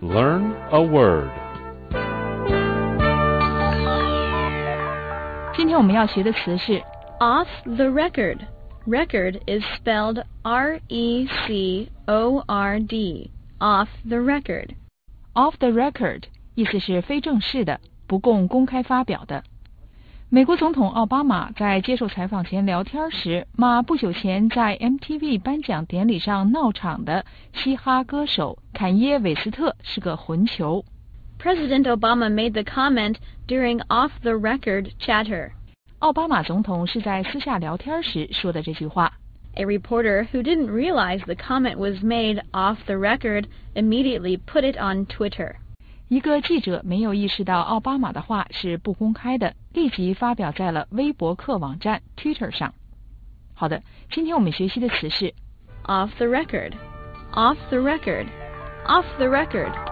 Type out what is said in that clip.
Learn a word. 今天我们要学的词是 Off the record. Record is spelled R-E-C-O-R-D. Off the record. off the record， 意思是非正式的，不供公开发表的。美国总统奥巴马在接受采访前聊天时，骂不久前在 MTV 颁奖典礼上闹场的嘻哈歌手坎耶·韦斯特是个混球。 President Obama made the comment during off-the-record chatter. 奥巴马总统是在私下聊天时说的这句话。 A reporter who didn't realize the comment was made off the record immediately put it on Twitter. 一个记者没有意识到奥巴马的话是不公开的，立即发表在了微博客网站 Twitter 上。好的，今天我们学习的词是 Off the record. Off the record. Off the record.